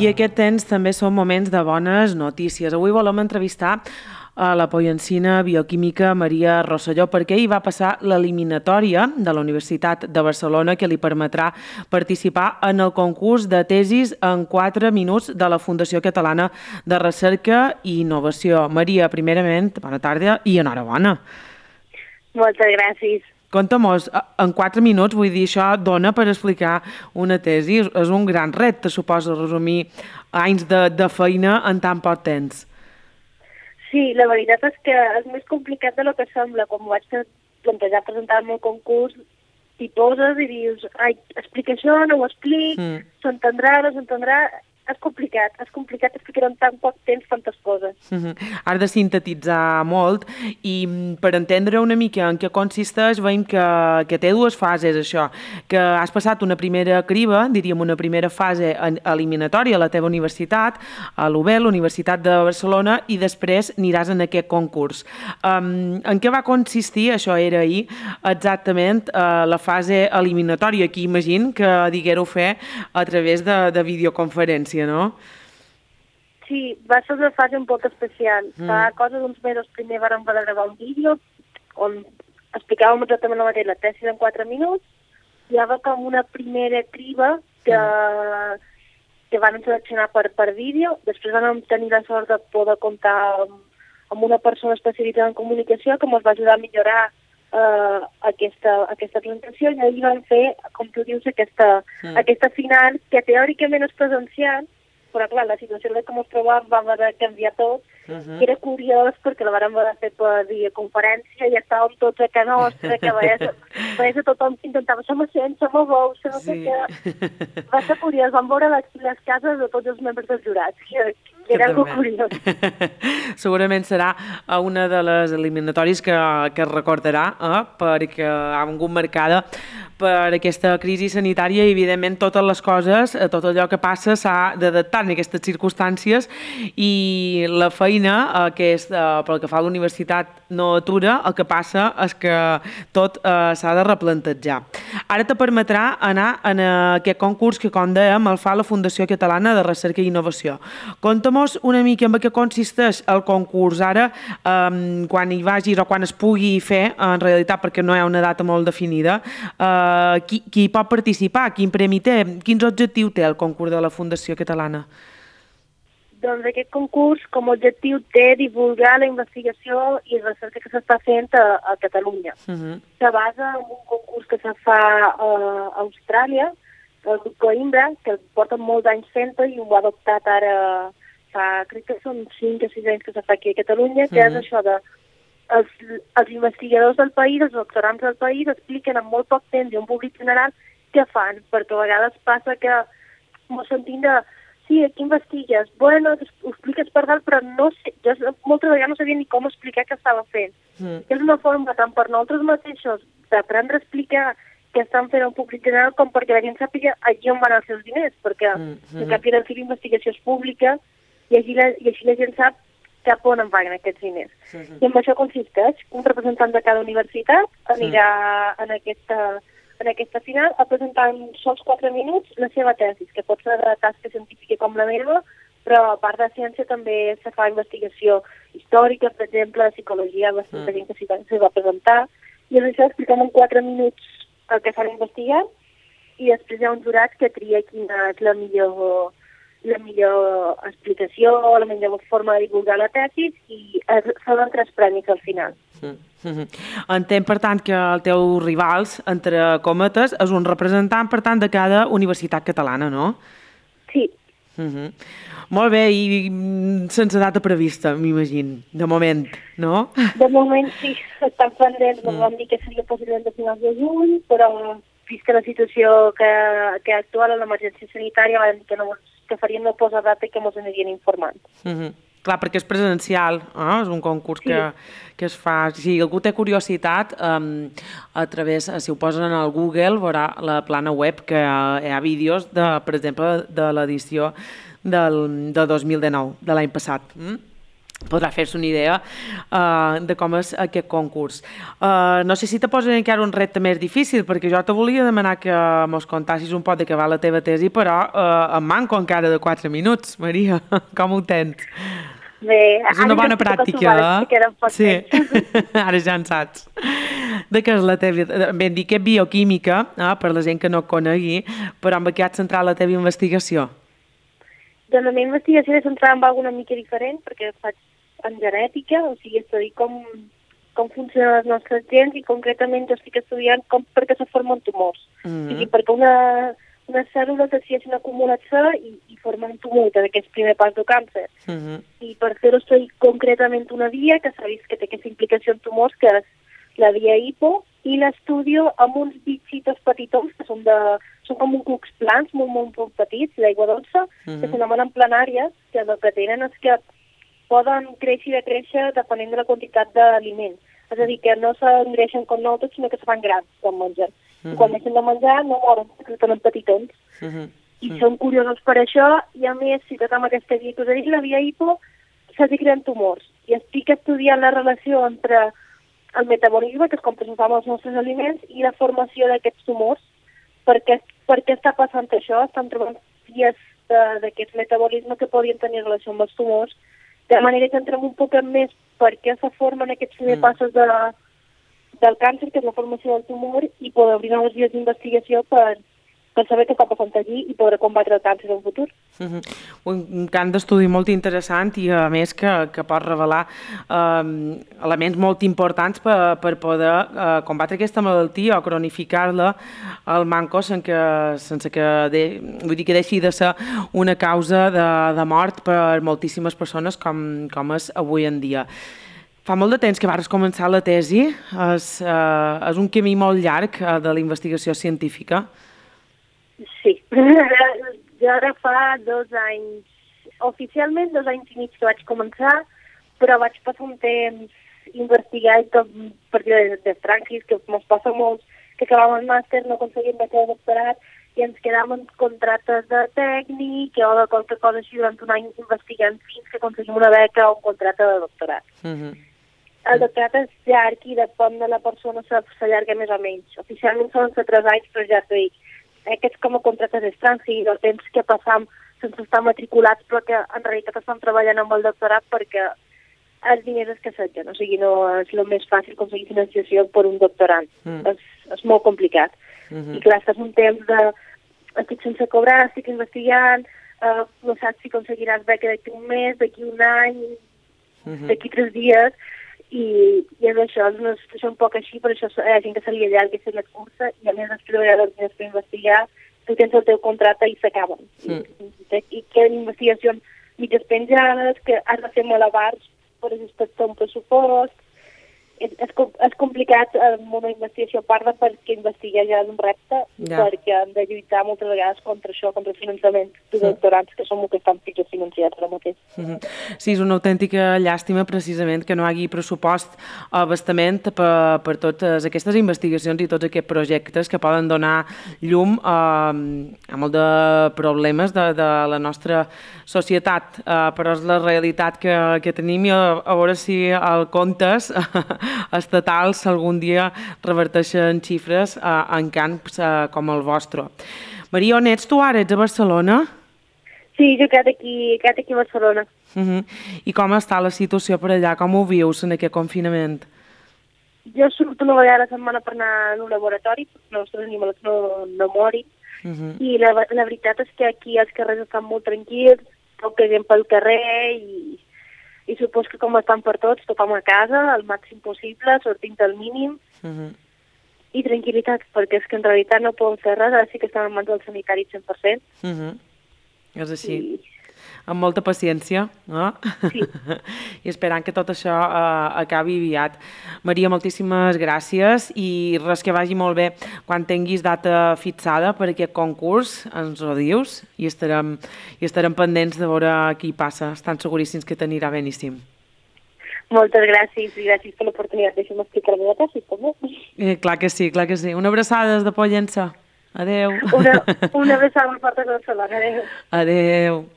I aquest temps també són moments de bones notícies. Avui volem entrevistar a la poiencina bioquímica Maria Rosselló perquè hi va passar l'eliminatòria de la Universitat de Barcelona que li permetrà participar en el concurs de tesis en 4 minuts de la Fundació Catalana de Recerca i Innovació. Maria, primerament, bona tarda i enhorabona. Moltes gràcies. Conta-mos, en 4 minuts, vull dir, això dona per explicar una tesi. És un gran repte, suposo, resumir anys de feina en tan poc temps. Sí, la veritat és que és més complicat del que sembla. Quan m'ho vaig plantejar presentar-me al concurs, t'hi poses i dius, ai, explica això, no ho explic, s'entendrà, no s'entendrà... És complicat explicar en tan poc temps tantes coses. Has de sintetitzar molt i per entendre una mica en què consisteix veiem que té dues fases això, que has passat una primera criba, diríem una primera fase eliminatòria a la teva universitat, a l'UBEL, l'Universitat de Barcelona, i després aniràs en aquest concurs. En què va consistir, això era ahir, exactament la fase eliminatòria, que imagino que diguéreu fer a través de videoconferència, no? Sí, va ser una fase un poc especial. Fa cosa d'uns mesos primer vam haver de gravar un vídeo on explicàvem exactament la mateixa, la tesi en 4 minuts. Hi havia com una primera criba que van seleccionar per vídeo. Després vam tenir la sort de poder comptar amb una persona especialitzada en comunicació que ens va ajudar a millorar aquesta presentació, i ahir vam fer, com tu dius, aquesta final, que teòricament és presencial, però clar, la situació en què ens trobàvem va haver de canviar tot, i era curiós perquè la vam haver de fer per videoconferència i estàvem tots a casa nostra, que veies a tothom que intentava ser sent, som a bou, no sé què. Va ser curiós, vam veure les cases de tots els membres dels jurats, que era algo curiós. Segurament serà una de les eliminatòries que es recordarà, perquè ha vingut marcada per aquesta crisi sanitària i, evidentment, totes les coses, tot allò que passa s'ha d'adaptar en aquestes circumstàncies, i la feina, que és pel que fa a la universitat, no atura. El que passa és que tot s'ha de replantejar. Ara te permetrà anar en aquest concurs que, com dèiem, el fa la Fundació Catalana de Recerca i Innovació. Conta'm-nos una mica en què consisteix el concurs ara, quan hi vagis o quan es pugui fer, en realitat, perquè no hi ha una data molt definida. Qui pot participar? Quin premi té? Quins objectius té el concurs de la Fundació Catalana? Doncs aquest concurs, com a objectiu, té divulgar la investigació i la recerca que s'està fent a Catalunya. Se basa en un concurs que se fa a Austràlia, el grup Coimbra, que porta molts anys fent-ho i ho ha adoptat ara, crec que són 5 o 6 anys que se fa aquí a Catalunya, que és això de els investigadors del país, els doctorants del país, expliquen en molt poc temps i un públic general què fan, perquè a vegades passa que mos sentim de sí, aquí investigues, bueno, ho expliques per dalt, però no sé, jo moltes vegades no sabia ni com explicar què estava fent. És una forma tant per nosaltres mateixos d'aprendre a explicar què estan fent un públic general com perquè la gent sàpiga allí on van els seus diners, perquè el cap i la seva investigació és pública i així la gent sap cap on en van aquests diners. I en això consisteix. Un representant de cada universitat anirà en aquesta final a presentar en sols 4 minuts la seva tesi, que pot ser de tasca científica com la meva, però a part de ciència també se fa investigació històrica, per exemple, de psicologia, bastanta gent que s'hi va presentar, i això explicam en 4 minuts el que s'ha investigat, i després hi ha un jurat que tria quina és la millor explicació o la millor forma de divulgar la tesi, i són 3 premis al final. Entenc, per tant, que el teu rivals, entre cometes, és un representant, per tant, de cada universitat catalana, no? Sí. Molt bé, i sense data prevista, m'imagino, de moment, no? De moment sí, estan pendents, vam dir que seria possible de finals de juny, però vista la situació que actual en l'emergència sanitària, vam dir que farien no posar data i que ens anirien informant. Clar, perquè és presencial, és un concurs que es fa... Si algú té curiositat, a través, si ho posen al Google, veurà la plana web que hi ha vídeos, per exemple, de l'edició de 2019, de l'any passat. podrà fer-se una idea de com és aquest concurs. No sé si te posen encara un repte més difícil, perquè jo te volia demanar que mos contassis un poc d'acabar la teva tesi, però em manco encara de 4 minuts, Maria. Com ho tens? Bé, És una bona pràctica, Sí, ara ja en saps. De què és la teva... Ben dir que és bioquímica, per la gent que no conegui, però amb què has centrat la teva investigació? Doncs la meva investigació és centrada en alguna mica diferent, perquè faig en genètica, o sigui, estudio com funcionen les nostres gens i concretament jo estic estudiant per què se formen tumors. O sigui, perquè unes cèl·lules decideixen acumular-se i formen un tumor d'aquest primer pas del càncer. I per fer-ho estudio concretament una via que s'ha vist que té aquesta implicació en tumors, que és la via hipo, i l'estudio amb uns bichitos petitons que són com un cucs plans molt, molt petits, d'aigua dolça, que s'anomenen planàries, que el que tenen és que poden créixer i decréixer depenent de la quantitat d'aliment. És a dir, que no s'engreixen com nosaltres, sinó que se fan grans quan mengen. I quan deixen de menjar no moren, perquè tenen petitons. I són curiosos per això, i a més, si tot amb aquesta via que us he dit, la via hipo, s'hi creen tumors. I estic estudiant la relació entre el metabolisme, que és com processam els nostres aliments, i la formació d'aquests tumors. Per què està passant això? Estan trobant vies d'aquest metabolisme que podien tenir relació amb els tumors, de manera que entrem un poc més per què se formen aquests primers passos del càncer, que és la formació del tumor, i poder obrir noves vies d'investigació per saber què està passant allí i poder combatre el càncer en el futur. Un camp d'estudi molt interessant i a més que pot revelar elements molt importants per poder combatre aquesta malaltia o cronificar-la al manco sense que deixi de ser una causa de mort per moltíssimes persones com és avui en dia. Fa molt de temps que vas començar la tesi, és un camí molt llarg de la investigació científica. Sí, jo ara fa 2 anys, oficialment 2 anys i mig que vaig començar, però vaig passar un temps investigant perquè d'estrangis, que ens passa molts, que acabàvem el màster, no aconseguim beca de doctorat i ens quedàvem contractes de tècnic o de qualque cosa així durant un any investigant fins que aconseguim una beca o un contracte de doctorat. El doctorat és llarg i depèn de la persona s'allarga més o menys. Oficialment són 3 anys, però ja t'ho dic. Aquests com a contractes estrangis, el temps que passam sense estar matriculats, però que en realitat estan treballant amb el doctorat perquè els diners es que assetgen. O sigui, no és el més fàcil aconseguir financiació per un doctorant. És molt complicat. I clar, estàs un temps estic sense cobrar, estic investigant, no saps si aconseguiràs beca d'aquí un mes, d'aquí un any, d'aquí 3 dies, i és això, és una situació un poc així, per això hi ha gent que se li allarga i se li cursa, i a més després de treballar els diners per investigar, tu tens el teu contracte i s'acaben. I queden investigacions mitges penjades, que has de fer malabars per ajustar un pressupost. És complicat amb una investigació a part perquè investigar ja és un repte, perquè han de lluitar moltes vegades contra això, contra el finançament de doctorants, que som els que estan pitjor financiats ara mateix. Sí, és una autèntica llàstima precisament que no hi hagi pressupost o abastament per totes aquestes investigacions i tots aquests projectes que poden donar llum a molt de problemes de la nostra societat, però és la realitat que tenim i a veure si el comptes estatals algun dia reverteixen xifres en camps com el vostre. Maria, on ets tu ara? Ets a Barcelona? Sí, jo quedat aquí a Barcelona. I com està la situació per allà? Com ho vius en aquest confinament? Jo surto una vegada a la setmana per anar al laboratori, perquè els nostres animals no morin, i la veritat és que aquí els carrers estan molt tranquils, poca gent pel carrer i supos que com estan per tots, tothom a casa, al màxim possible, sortint al mínim, i tranquil·litat, perquè és que en realitat no podem fer res, ara sí que estem en mans del sanitari 100%. És així. Amb molta paciència, no? Sí. I esperant que tot això acabi aviat. Maria, moltíssimes gràcies i res, que vagi molt bé. Quan tinguis data fixada per aquest concurs, ens ho dius i estarem pendents de veure qui passa. Estan seguríssims que t'anirà beníssim. Moltes gràcies i gràcies per l'oportunitat. Deixa'm explicar la meva tesi, també. Clar que sí, clar que sí. Una abraçada des de Pollença. Adéu. Una abraçada molt forta a Barcelona. Adéu. Adéu.